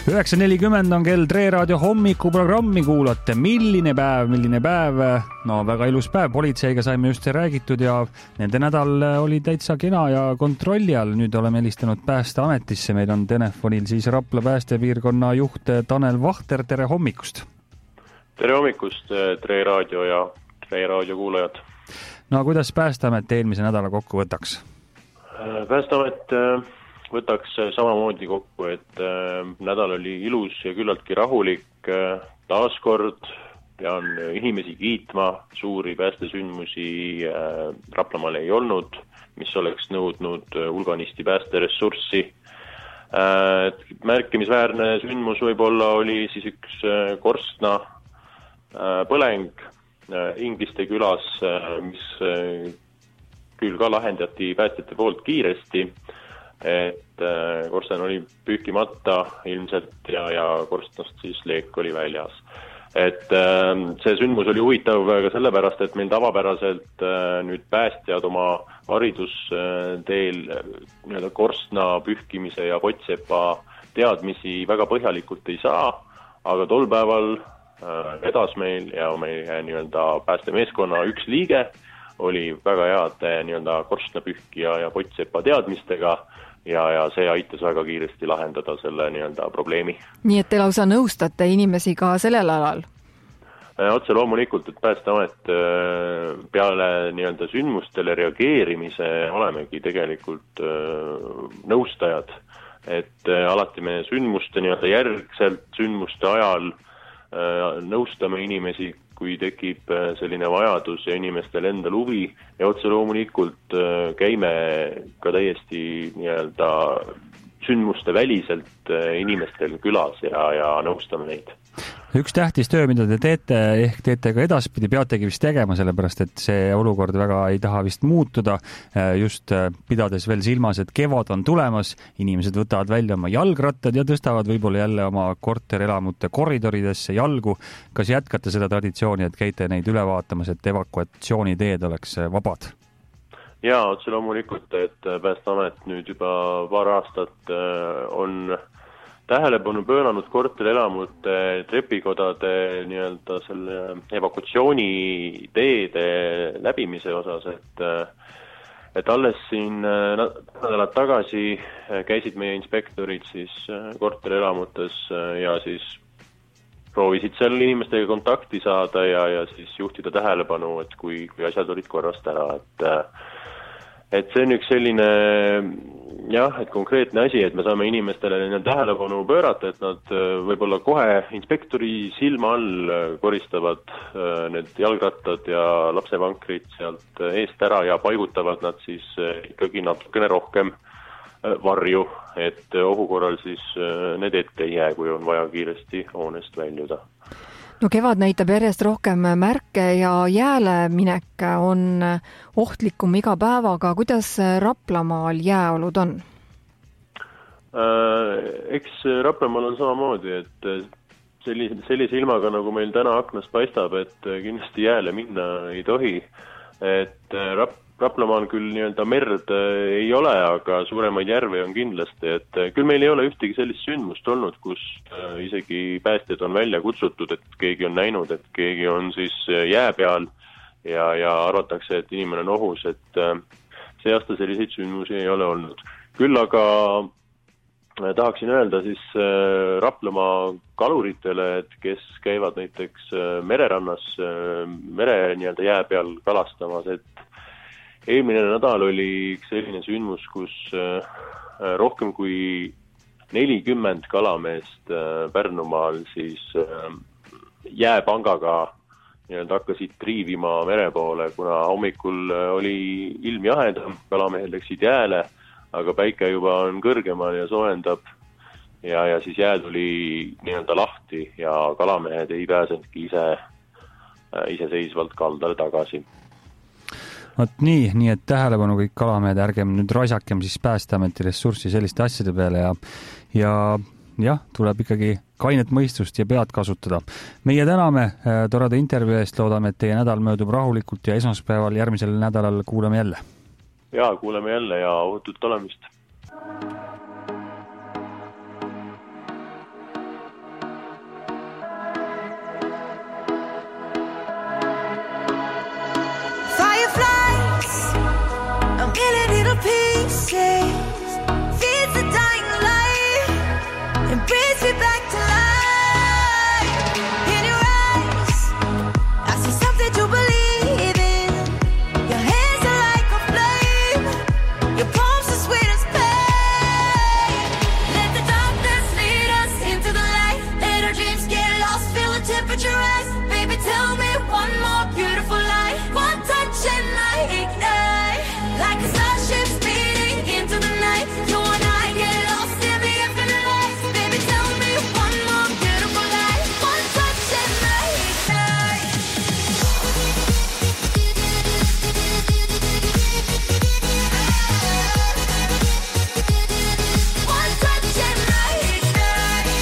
üheksa nelikümmend on kell Tre Raadio hommikuprogrammi kuulate. Milline päev, milline päev? No väga ilus päev. Politseiga saime just räägitud ja nende nädal oli täitsa kena ja kontrolli all. Nüüd oleme helistanud Päästeametisse. Meil on telefonil siis Rapla päästepiirkonna juht Tanel Vahter. Tere hommikust! Tere hommikust, Tre Raadio ja Tre Raadio kuulajad! No kuidas Päästeamet eelmise nädala kokku võtaks? Päästeamet võtaks samamoodi kokku, et äh, nädal oli ilus ja küllaltki rahulik. Äh, taaskord pean inimesi kiitma, suuri päästesündmusi äh, Raplamaal ei olnud, mis oleks nõudnud hulganisti päästeressurssi. Äh, märkimisväärne sündmus võib-olla oli siis üks äh, korstna äh, põleng äh, Ingliste külas, äh, mis äh, küll ka lahendati päästjate poolt kiiresti, et korsten oli pühkimata ilmselt ja, ja korstnast siis leek oli väljas. Et see sündmus oli huvitav ka sellepärast, et meil tavapäraselt nüüd päästjad oma haridusteel nii-öelda korstna pühkimise ja potsepa teadmisi väga põhjalikult ei saa, aga tol päeval vedas meil ja meie nii-öelda päästemeeskonna üks liige oli väga head nii-öelda korstnapühkija ja potsepa teadmistega ja, ja see aitas väga kiiresti lahendada selle nii-öelda probleemi. Nii et te lausa nõustate inimesi ka sellel alal? Otse loomulikult, et Päästeamet peale nii-öelda sündmustele reageerimise olemegi tegelikult nõustajad, et alati me sündmuste nii-öelda järgselt, sündmuste ajal nõustame inimesi, kui tekib selline vajadus ja inimestel endal huvi ja otse loomulikult käime ka täiesti nii-öelda sündmuste väliselt inimestel külas ja, ja nõustame neid. Üks tähtis töö, mida te teete, ehk teete ka edaspidi, peategi vist tegema, sellepärast et see olukord väga ei taha vist muutuda, just pidades veel silmas, et kevad on tulemas, inimesed võtavad välja oma jalgrattad ja tõstavad võib-olla jälle oma korterelamute koridoridesse jalgu. Kas jätkate seda traditsiooni, et käite neid üle vaatamas, et evakuatsiooniteed oleks vabad? Jaa, otse loomulikult, et Päästeamet nüüd juba paar aastat on tähelepanu pööranud korterelamute trepikodade nii-öelda selle evakuatsiooniteede läbimise osas, et, et alles siin nädalad tagasi käisid meie inspektorid siis korterelamutes ja siis proovisid seal inimestega kontakti saada ja, ja siis juhtida tähelepanu, et kui, kui asjad olid korrast ära, et et see on üks selline jah, et konkreetne asi, et me saame inimestele tähelepanu pöörata, et nad võib-olla kohe inspektori silma all koristavad need jalgrattad ja lapsevankrid sealt eest ära ja paigutavad nad siis ikkagi natukene rohkem varju, et ohu korral siis need ette ei jää, kui on vaja kiiresti hoonest väljuda. No kevad näitab järjest rohkem märke ja jääle minek on ohtlikum iga päevaga. Kuidas Raplamaal jääolud on? Eks Raplamaal on samamoodi, et sellise, sellise ilmaga, nagu meil täna aknast paistab, et kindlasti jääle minna ei tohi. Et Rap Raplamaal küll nii-öelda merd ei ole, aga suuremaid järve on kindlasti, et küll meil ei ole ühtegi sellist sündmust olnud, kus isegi päästjad on välja kutsutud, et keegi on näinud, et keegi on siis jää peal ja, ja arvatakse, et inimene on ohus, et see aasta selliseid sündmusi ei ole olnud. Küll aga tahaksin öelda siis Raplamaa kaluritele, et kes käivad näiteks mererannas, mere nii-öelda jää peal kalastamas, et eelmine nädal oli üks selline sündmus, kus rohkem kui nelikümmend kalameest Pärnumaal siis jääpangaga nii-öelda hakkasid triivima mere poole, kuna hommikul oli ilm jahedam, kalamehed läksid jääle, aga päike juba on kõrgemal ja soojendab ja, ja siis jää tuli nii-öelda lahti ja kalamehed ei pääsenudki ise, iseseisvalt kaldale tagasi. Vot nii, nii et tähelepanu kõik kalamehed, ärgem nüüd raisakem siis Päästeameti ressurssi selliste asjade peale ja, ja jah, tuleb ikkagi kainet mõistust ja pead kasutada. Meie täname torada intervjuu eest, loodame, et teie nädal möödub rahulikult ja esmaspäeval järgmisel nädalal kuuleme jälle. Ja, kuuleme jälle ja ohutut olemist. taste feeds the dying light and brings me back to life. In your eyes, I see something to believe in. Your hands are like a flame, your palms are sweet as pain. Let the darkness lead us into the light. Let our dreams get lost, feel the temperature rise. Baby, tell me one more beautiful light. One touch and I ignite, like a starship speeding into the night. You and I get lost in the infinite light. Baby, tell me one more beautiful light. One touch and I ignite. One touch and I ignite.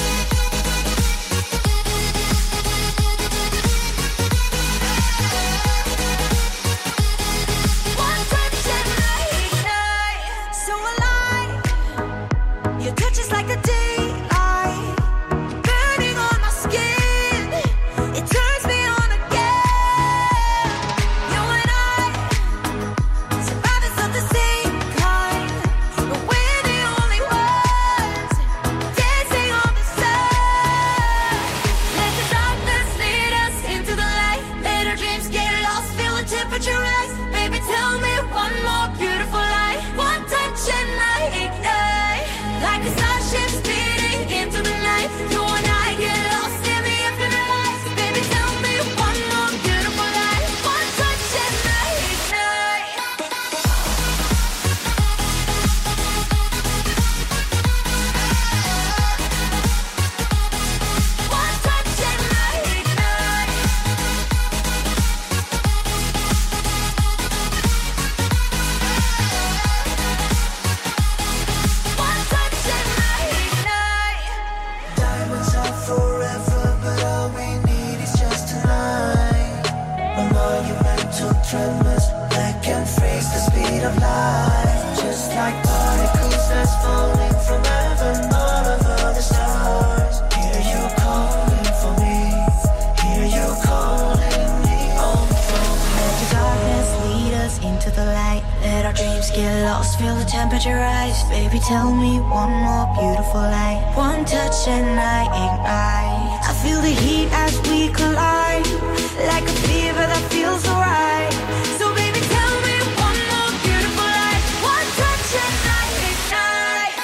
One touch and I ignite. So alive, your touch is like the daylight, burning on my skin. It turns me on again. You and I, survivors of the same kind, but we're the only ones dancing on the sun. Let the darkness lead us into the light. Let our dreams get lost, feel the temperature rise. Baby, tell me one more beautiful light. One touch and I ignite, like a starship speeding into the night. You and I get lost in the infinite light. Baby, tell me one more beautiful light. One touch and I ignite. One touch and I ignite. One touch and I ignite. Diamonds are forever, but all we need is just tonight. A monumental tremors that can freeze the speed of light. Just like particles that's falling from heaven all over the stars. Hear you calling for me. Hear you calling me on the phone. Let the darkness lead us into the light. Let our dreams get lost, feel the temperature rise. Baby, tell me one more beautiful light. One touch and I ignite. I feel the heat as we collide, like a fever that feels alright. So baby, tell me one more beautiful light. One touch and I ignite.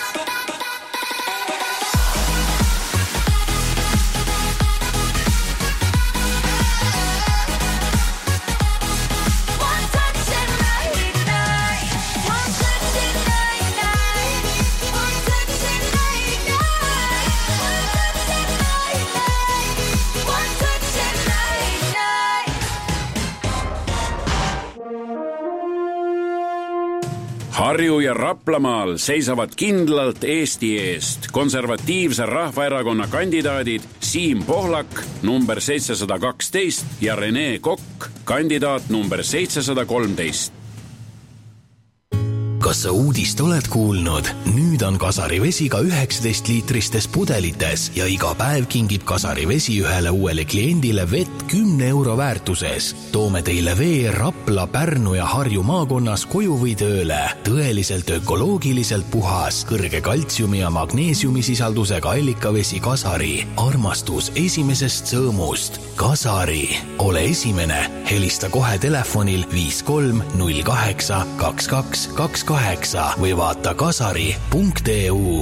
One touch and I ignite. One touch and I ignite. One touch and I ignite. One touch and I ignite. Harju ja Raplamaal seisavad kindlalt Eesti eest konservatiivse rahvaerakonna kandidaadid Siim Pohlak number seitsesada kaksteist ja Rene Kokk kandidaat number seitsesada kolmteist. Kas sa uudist oled kuulnud? Nüüd on Kasari vesi ka üheksateist liitristes pudelites ja iga päev kingib Kasari vesi ühele uuele kliendile vett kümne euro väärtuses. Toome teile vee Rapla, Pärnu ja Harju maakonnas koju või tööle. Tõeliselt ökoloogiliselt puhas, kõrge kaltsiumi ja magneesiumi sisaldusega allikavesi Kasari. Armastus esimesest sõõmust. Kasari. Ole esimene. Helista kohe telefonil viis kolm null kaheksa kaks kaks kaks kaheksa või vaata kasari punkt e u.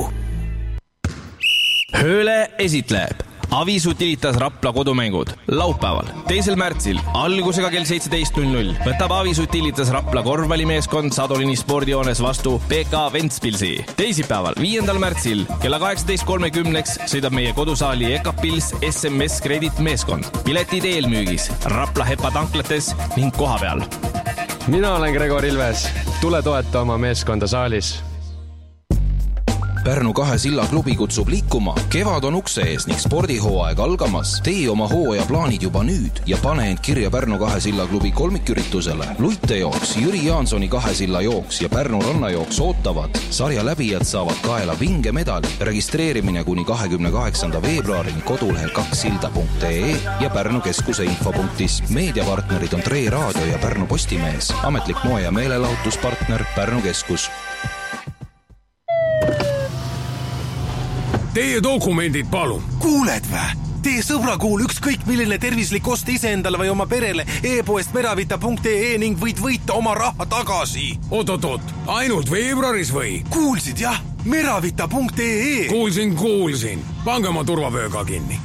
Hööle esitleb Avis Utilitas Rapla kodumängud laupäeval, teisel märtsil algusega kell seitseteist null null võtab Avis Utilitas Rapla korvpallimeeskond Sadolini spordijoones vastu P K Ventspilsi. Teisipäeval, viiendal märtsil kella kaheksateist kolmekümneks sõidab meie kodusaali Ekapils S M S Credit meeskond. Piletid eelmüügis Rapla Hepa tanklates ning kohapeal. Mina olen Gregor Ilves. Tule toeta oma meeskonda saalis. Pärnu kahe silla klubi kutsub liikuma. Kevad on ukse ees ning spordihooaeg algamas. Tee oma hooaja plaanid juba nüüd ja pane end kirja Pärnu kahe silla klubi kolmiküritusele. Luitejooks, Jüri Jaansoni kahe silla jooks ja Pärnu rannajooks ootavad. Sarja läbijad saavad kaela vinge medali. Registreerimine kuni kahekümne kaheksanda veebruarini kodulehel kaksilda punkt e ja Pärnu keskuse infopunktis. Meediapartnerid on Tre Raadio ja Pärnu Postimees. Ametlik moe- ja meelelahutuspartner Pärnu keskus. teie dokumendid palun. Kuuled vä? Tee sõbra kuul ükskõik milline tervislik ost iseendale või oma perele e-poest meravita punkt ee ning võid võita oma raha tagasi. Oot-oot-oot, ainult veebruaris või? Kuulsid jah, meravita punkt ee. Kuulsin, kuulsin. Pange oma turvavöö ka kinni.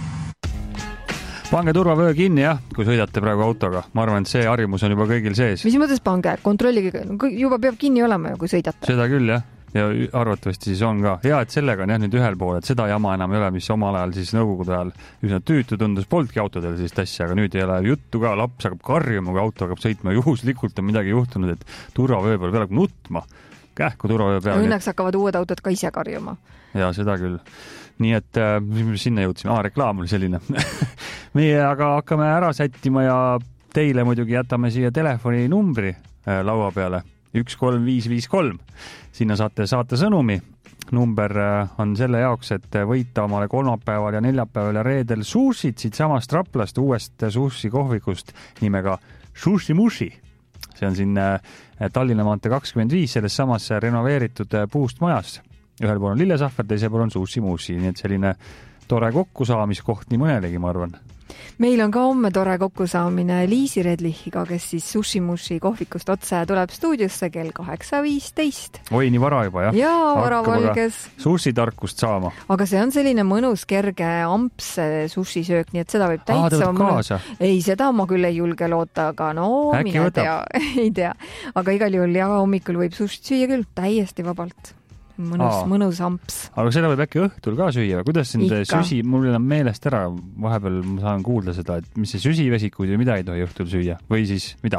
Pange turvavöö kinni jah, kui sõidate praegu autoga. Ma arvan, et see harjumus on juba kõigil sees. Mis mõttes pange? Kontrollige, juba peab kinni olema, kui sõidate. Seda küll jah. Ja arvatavasti siis on ka. Hea, et sellega on jah nüüd ühel pool, et seda jama enam ei ole, mis omal ajal siis nõukogude ajal üsna tüütu tundus poltki autodel siis tassi, aga nüüd ei ole juttu ka, laps hakkab karjuma, kui auto hakkab sõitma, juhuslikult on midagi juhtunud, et turvavöö peal peab nutma. Kähku turvavöö peal. Õnneks hakkavad uued autod ka ise karjuma. Ja seda küll. Nii et äh, sinna jõudsime. Aa, reklaam oli selline. Meie aga hakkame ära sättima ja teile muidugi jätame siia telefoni numbri äh, laua peale. üks kolm viis viis kolm. Sinna saate saate sõnumi. Number on selle jaoks, et võita omale kolmapäeval ja neljapäeval ja reedel suusid siit samast Raplast uuest suusi kohvikust nimega Sushi Mushi. See on siin Tallinna maantee kakskümmend viis selles samas renoveeritud puust majas. Ühel pool on lillesahver, teisel pool on Sushi Mushi, nii et selline tore kokkusaamiskoht nii mõnelegi, ma arvan. Meil on ka homme tore kokkusaamine Liisi Redlichiga, kes siis Sushi Mushi kohvikust otse tuleb stuudiosse kell kaheksa viisteist. Oi, nii vara juba, jah? Jaa, varavalges. Sushi tarkust saama. Aga see on selline mõnus, kerge amps sushi söök, nii et seda võib täitsa... Aa, ta võtab kaasa? Ei, seda ma küll ei julge loota, aga no, Äkki mine võtab? tea. ei tea. Aga igal juhul ja hommikul võib sushi süüa küll täiesti vabalt. Mõnus, Aa. mõnus amps. Aga seda võib äkki õhtul ka süüa. Kuidas sind Ikka. süsi, mul enam meelest ära, vahepeal ma saan kuulda seda, et mis see süsivesikuid või mida ei tohi õhtul süüa? Või siis mida?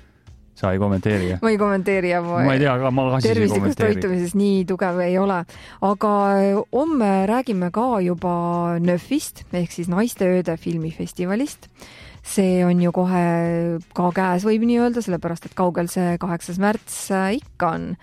Sa ei kommenteeri, jah? Ma ei kommenteeri ja ma, ma ei tea, aga ma ka siis ei tervislikus kommenteeri. toitumises nii tugev ei ole. Aga homme räägime ka juba Nöfist, ehk siis Naisteööde filmifestivalist. See on ju kohe ka käes, võib nii öelda, sellepärast, et kaugel see kaheksas märts ikka on.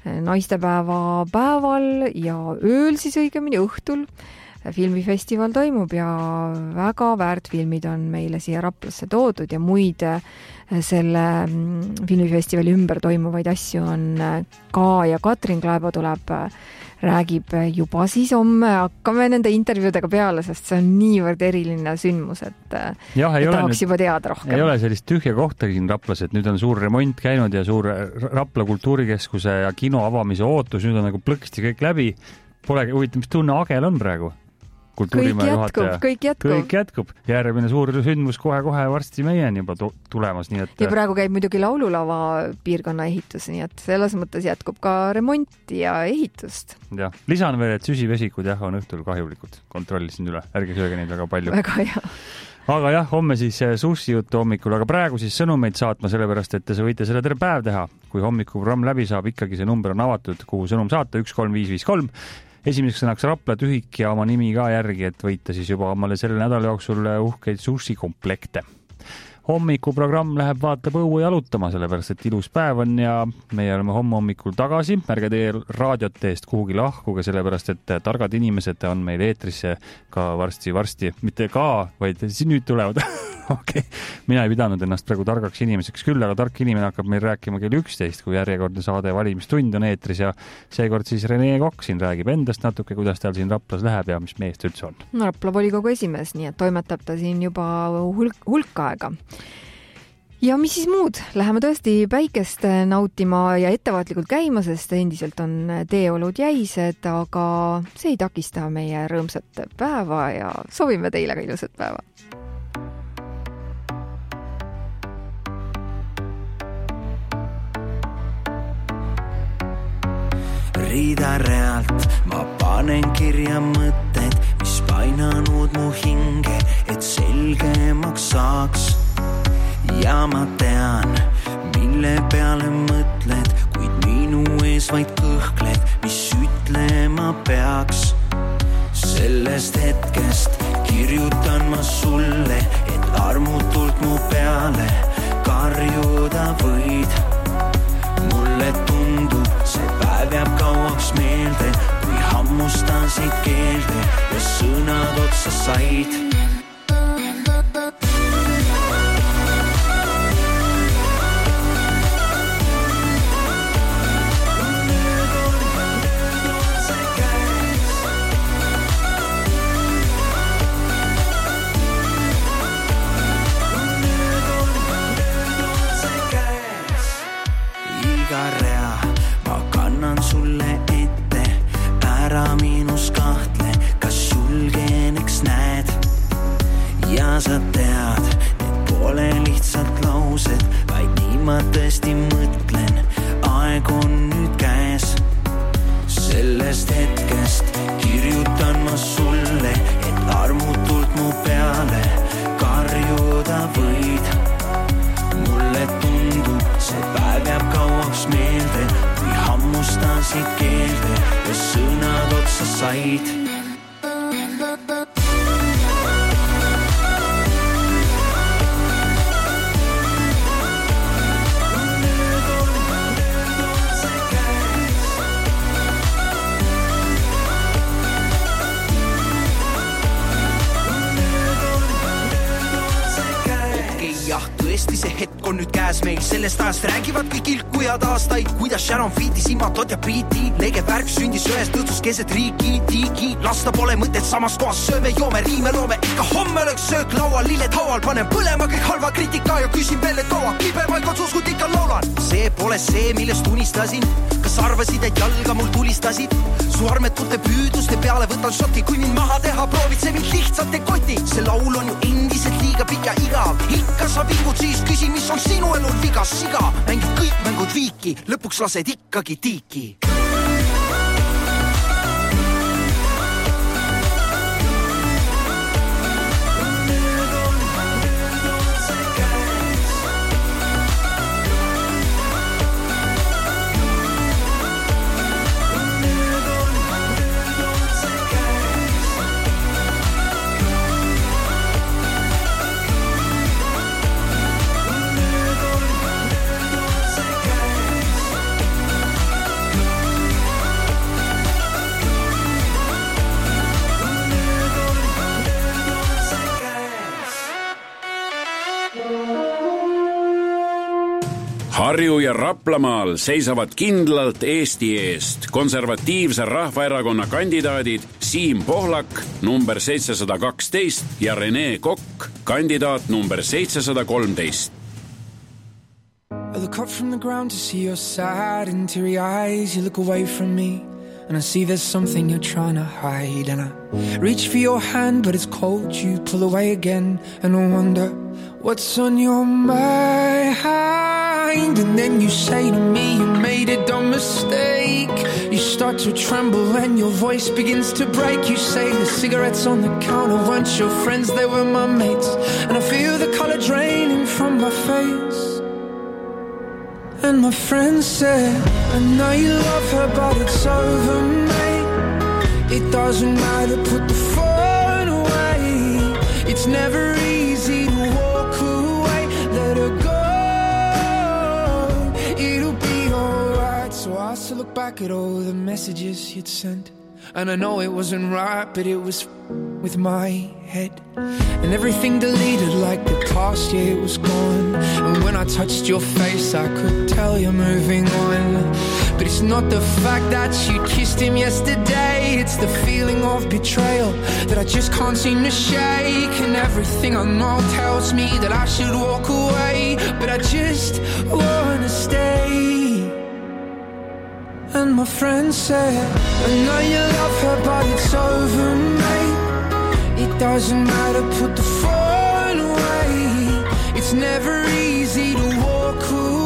Naistepäeva päeval ja ööl siis õigemini õhtul filmifestival toimub ja väga väärt filmid on meile siia Raplasse toodud ja muid selle filmifestivali ümber toimuvaid asju on ka ja Katrin Klaebo tuleb, räägib juba siis homme, hakkame nende intervjuudega peale, sest see on niivõrd eriline sündmus, et, jah, et tahaks nüüd, juba teada rohkem. Ei ole sellist tühja kohta siin Raplas, et nüüd on suur remont käinud ja suur Rapla kultuurikeskuse ja kino avamise ootus, nüüd on nagu plõksti kõik läbi. Polegi huvitav, mis tunne Agel on praegu? Kõik jätkub, kõik jätkub. Kõik jätkub. Järgmine suur sündmus kohe-kohe varsti meieni juba tulemas. Nii et... Ja praegu käib muidugi laululava piirkonna ehitus, nii et selles mõttes jätkub ka remonti ja ehitust. Ja. Lisan veel, et süsivesikud jah, on õhtul kahjulikud. Kontrollisin üle, ärge sööge neid väga palju. Väga hea. Aga jah, homme siis sushi juttu hommikul, aga praegu siis sõnumeid saatma sellepärast, et te võite selle terve päev teha. Kui hommikuprogramm läbi saab, ikkagi see number on avatud, kuhu sõnum saata üks kolm viis viis kolm. Esimeseks sõnaks Rapla tühik ja oma nimi ka järgi, et võita siis juba omale selle nädala jooksul uhkeid sushi komplekte. Hommikuprogramm läheb vaatab õue jalutama, sellepärast et ilus päev on ja meie oleme homme hommikul tagasi. Ärge teie raadiote eest kuhugi lahkuge, sellepärast et targad inimesed on meil eetrisse ka varsti, varsti, mitte ka, vaid nüüd tulevad. Okay. Mina ei pidanud ennast praegu targaks inimeseks küll, aga tark inimene hakkab meil rääkima kell üksteist, kui järjekordne saade valimistund on eetris ja seekord siis Rene Kokk siin räägib endast natuke, kuidas tal siin Raplas läheb ja mis meest üldse on. Rapla volikogu esimees, nii et toimetab ta siin juba hulk, hulk aega. Ja mis siis muud? Läheme tõesti päikest nautima ja ettevaatlikult käima, sest endiselt on teeolud jäised, aga see ei takista meie rõõmsat päeva ja soovime teile ka ilusat päeva. Riidarealt ma panen kirja mõtted, mis painanud mu hinge, et selgemaks saaks. Ja ma tean, mille peale mõtled, kuid minu ees vaid kõhkled, mis ütlema peaks. Sellest hetkest kirjutan ma sulle, et armutult mu peale karjuda võid. Mulle tundub, see päev jääb kauaks meelde, kui hammustan siit keelde ja sõnad otsa said. ära minus kahtle, kas julgeneks näed. Ja sa tead, need pole lihtsalt laused, vaid nii ma tõesti mõtlen, aeg on nüüd käes. Sellest hetkest kirjutan ma sulle, et armutult mu peale karjuda võid. Mulle tundub, see päev jääb kauaks meelde, kui hammustasid keelde ja sõnad otsa said. Tõesti see hetk on nüüd käes meil, sellest ajast räägivad kõik ilkujad aastaid, kuidas Sharon Feeti, Simatot ja Beati. Lege värk sündis ühes tõtsus keset riiki, tiigi. Lasta pole mõtet samas kohas, sööme, joome, riime, loome. Ikka homme oleks söök laual, lilled haual, panen põlema kõik halva kriitika ja küsin veel, et kaua kibe vaikod uskut ikka laulan. See pole see, millest unistasin. Kas arvasid, et jalga mul tulistasid? Su armetute püüduste peale võtan šoti, kui mind maha teha proovid, see mind lihtsalt ei koti. See laul on ju endiselt liiga pikk ja igav. Ikka sa vingud siis küsi, mis on sinu elul vigas, siga. Mängid kõik mängud viiki, lõpuks lased ikkagi tiiki. Harju ja Raplamaal seisavad kindlalt Eesti eest konservatiivse rahvaerakonna kandidaadid Siim Pohlak number seitsesada kaksteist ja Rene Kokk kandidaat number seitsesada kolmteist. I look up from the ground to see your sad and teary eyes. You look away from me and I see there's something you're trying to hide. And I reach for your hand but it's cold. You pull away again and I wonder what's on your mind. And then you say to me you made a dumb mistake. You start to tremble and your voice begins to break. You say the cigarettes on the counter weren't your friends, they were my mates. And I feel the color draining from my face. And my friend said, I know you love her but it's over, mate. It doesn't matter, put the phone away. It's never easy to walk away. Let her go, it'll be alright. So I still look back at all the messages you'd sent. And I know it wasn't right, but it was with my head. And everything deleted like the past, yeah, it was gone. And when I touched your face, I could tell you're moving on. But it's not the fact that you kissed him yesterday. It's the feeling of betrayal that I just can't seem to shake. And everything I know tells me that I should walk away, but I just wanna stay. And my friend said, I know you love her but it's over, mate. It doesn't matter, put the phone away. It's never easy to walk away.